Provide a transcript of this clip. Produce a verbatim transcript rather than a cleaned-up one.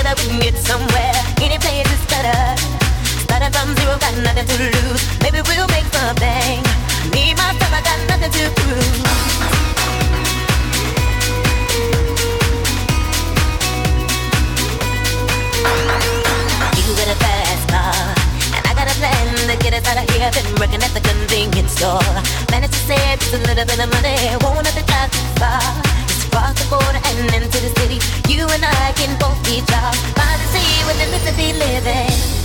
that we can get somewhere. Any place is better. Starting from zero, got nothing to lose. Maybe we'll make something. Me, myself, I got nothing to prove. You got a fast car, and I got a plan to get us out of here. Been working at the convenience store. Managed to save just a little bit of money. Won't have to drive too far. Just cross the border and into the city. You and I can both be jobs. By the sea with the Mississippi living.